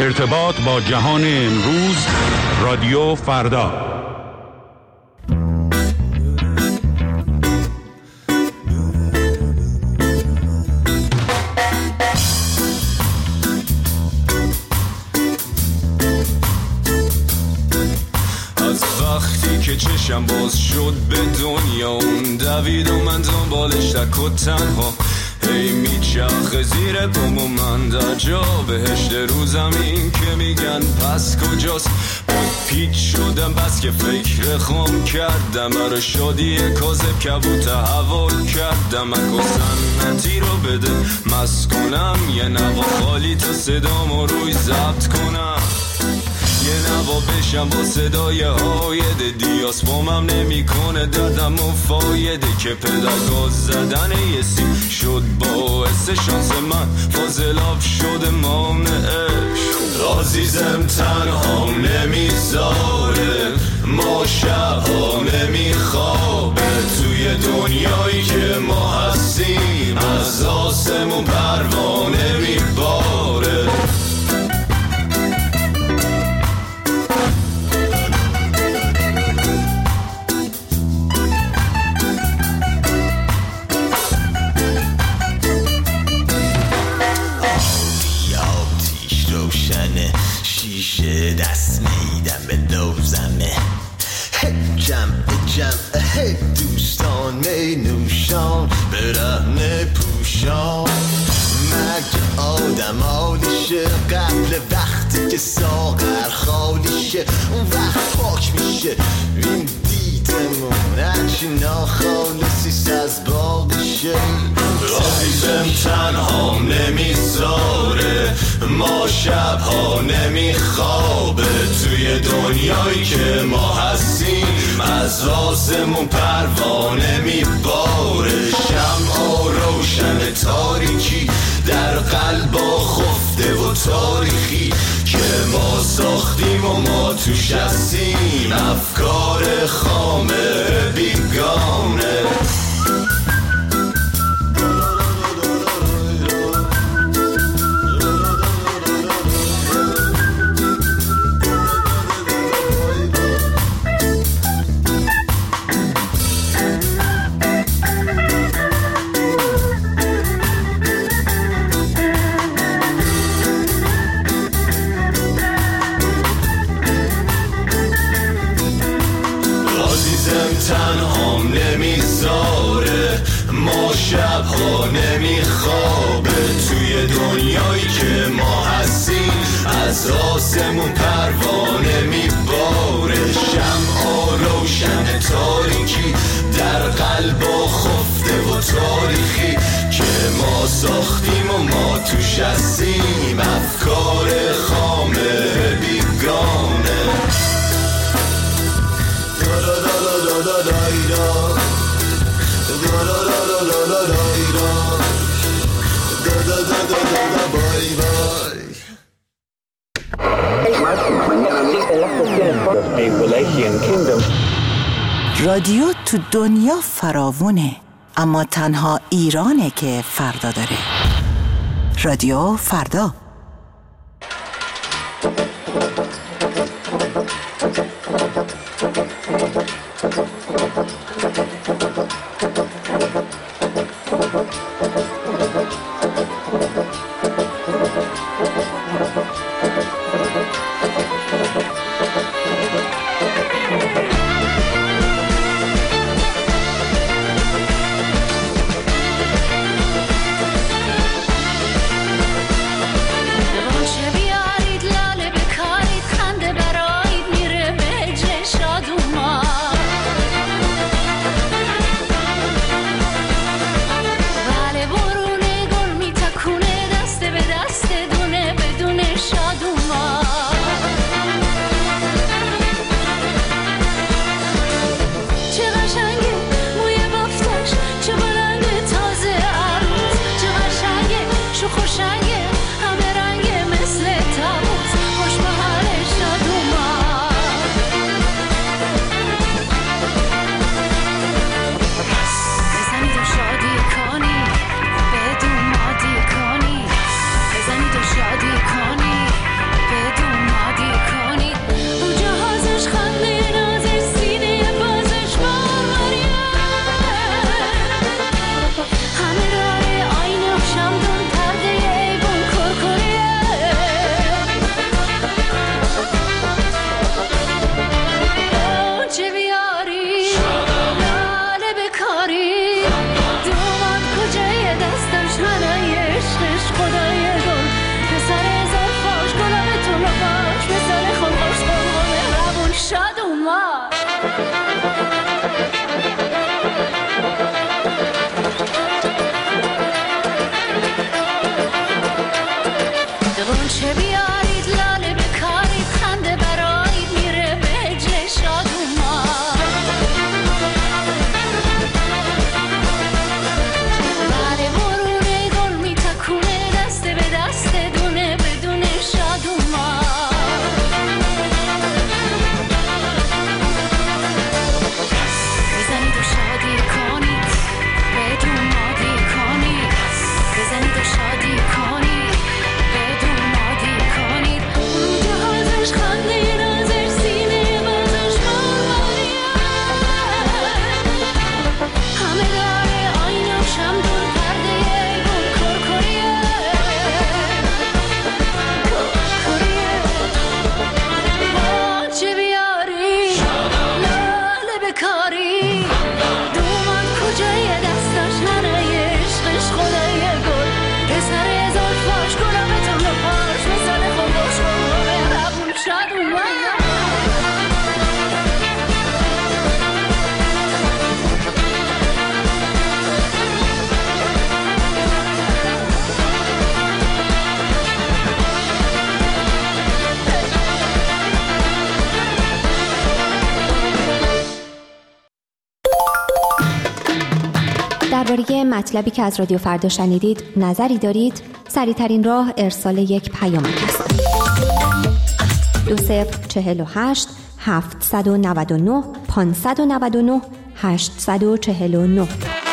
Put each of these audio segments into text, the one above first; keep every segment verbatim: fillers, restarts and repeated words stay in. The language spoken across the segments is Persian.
ارتباط با جهان امروز، رادیو فردا. که چشم باز شد به دنیا، اون دوید و من دنبالش تک و تنها، هی میچرخه زیر پام و من در جا بهشت رو زمین که میگن پس کجاست. پیچ شدم بس که فکر خام کردم، برای شادی کاذب کبوت هوا کردم. اکو سنتی رو بده مست کنم، یه نوا خالی تا صدامو روی ضبط کنم، یه نوا بشم با صدای هایده. دیاس بامم نمی کنه دردم و فایده، که پدرگاز زدن یه سی شد باعث شانس من فاضلاب شده مانعش. عزیزم تنها نمیذاره، ما شبها نمیخوابه، توی دنیایی که ما هستیم از آسمون پروانه میباره. شیشه دست میدم به دوزمه، جمع جمع هی دوستان می نوشان برهنه پوشان. مگه آدم حالیشه قبل وقتی که ساغر خالیشه، اون وقت پاک میشه این دیدمون هرچی ناخالصیست از باقیشه. عزیزم تنها نمیذاره، ما شبها نمیخوابه، توی دنیایی که ما هستیم از آسمون پروانه میباره. شمع روشن تاریکی در قلبا خفته و تاریخی که ما ساختیم و ما توش هستیم، افکار خامه بیگانه. تنها نمیذاره، ما شبها نمیخوابه، توی دنیایی که ما هستیم از آسمون پروانه میباره. شمع روشن تاریکی در قلبا خفته و تاریخی که ما ساختیم و ما توش هستیم، افکار خامه بیگانه. رادیو تو دنیا فراوونه، اما تنها ایرانه که فردا داره. رادیو فردا. درباره مطلبی که از رادیو فردا شنیدید نظری دارید؟ سریع‌ترین راه ارسال یک پیامک است. دو صفر چهل و هشت هفتصد و نود و نه پانصد و نود و نه هشتصد و چهل و نه.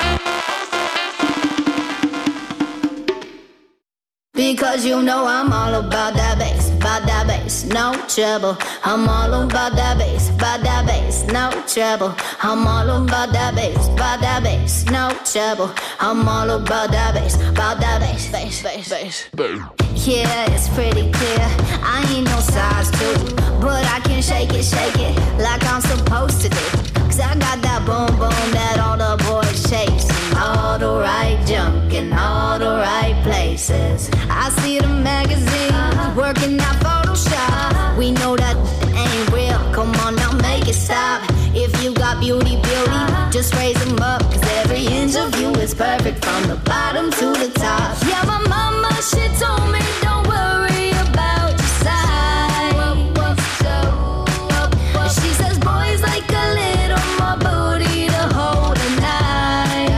Because you know I'm all about that bass, about that bass, no trouble. I'm all about that bass, about that bass, no trouble. I'm all about that bass, about that bass, no trouble. I'm all about that bass, about that bass, bass, bass, bass. Yeah, it's pretty clear. I ain't no size two, but I can shake it, shake it like I'm supposed to do. Cause I got that boom boom that all the boys chase. All the right junk in all the right places. I see the magazines working out Photoshop. We know that ain't real. Come on now, make it stop. If you got beauty, beauty, just raise them up. Cause every inch of you is perfect from the bottom to the top. Yeah, my mama, she told me don't worry about your size. She says boys like a little more booty to hold a night.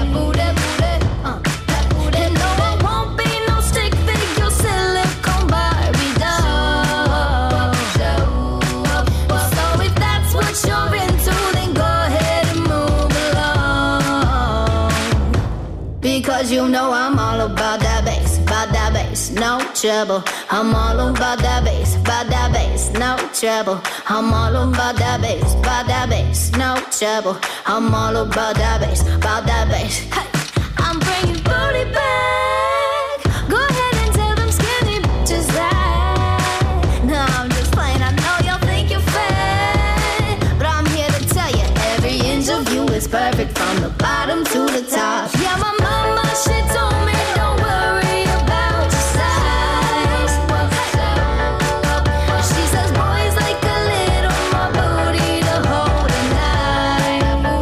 And no, I won't be no stick figure silicone Barbie doll. So if that's what you're into, then go ahead and move along. Because you know I'm all about that bass, about that bass, no trouble. I'm all about that bass, about that bass, no trouble. I'm all about that bass, about that bass, no trouble. I'm all about that bass, about that bass. Hey, I'm bringing booty back. Go ahead and tell them skinny bitches that. No, I'm just playing. I know y'all think you're fat, but I'm here to tell you every inch of you is perfect from the bottom to the top. Yeah, my mama, she told me don't worry about your size. She says boys like a little more booty to hold a night.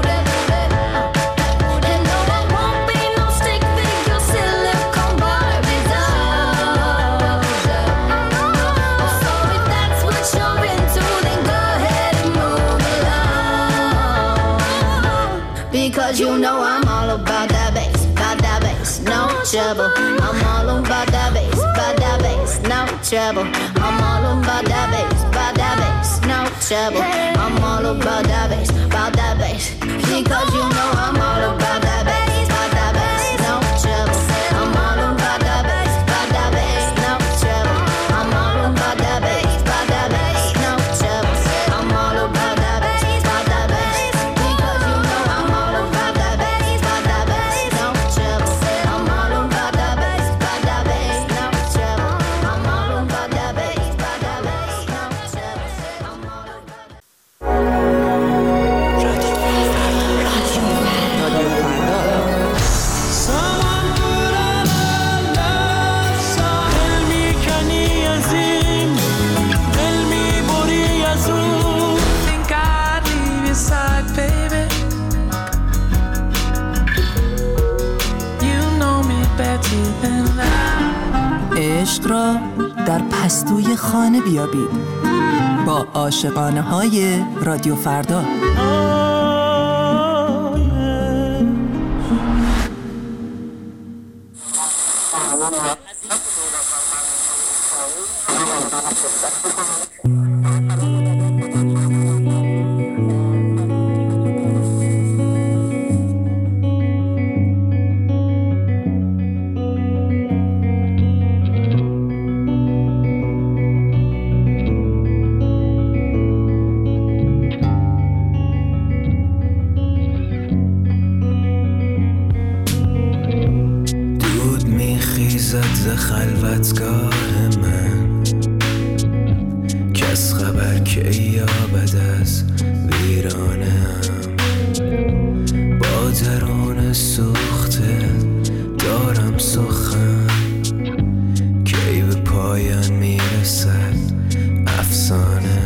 And no, I won't be no stick figure silicone Barbie doll. So if that's what you're into, then go ahead and move along. Because you know I'm all about that bass, about that bass, no trouble. I'm all about that bass, about that bass, no trouble. I'm all about that bass, about that bass, no trouble. I'm all about that bass, about that bass. Because you know I'm all about that bass, about that bass, no trouble. I'm all about that bass, about that bass, no trouble. I'm all about that bass, about that bass, no trouble. I'm all about that bass, about that bass. Because you know I'm all about that bass, about that bass, no trouble. I'm all about that bass, about that bass, no trouble. I'm all about that bass, about that bass, no trouble. I'm all about عشق را در پستوی خانه بیابید با عاشقانه های رادیو فردا. خلوتگاه من کس خبر که یابد از ویرانم با درون سوخته دارم سخن کی به پایان میرسد افسانه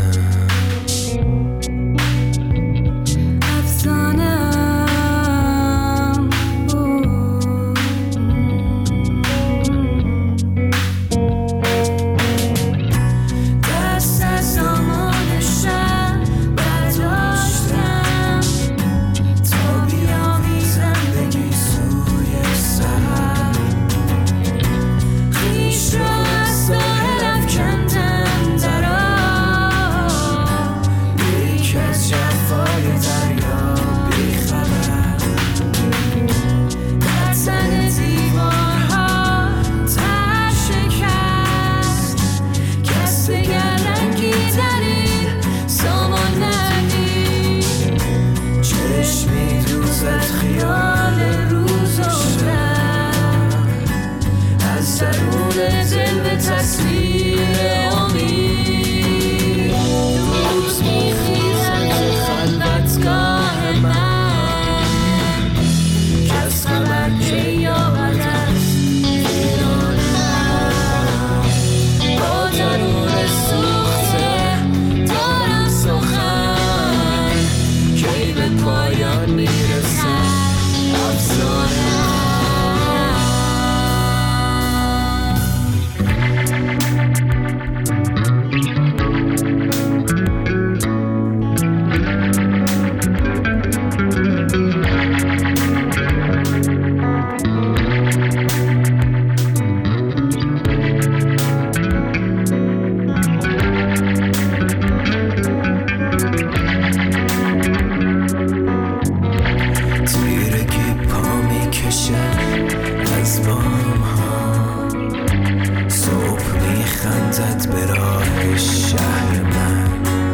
ماندت به راه شهر من،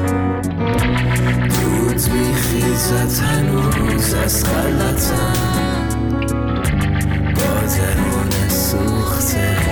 دود میخیزد هنوز از خلوتم، با درون سوخته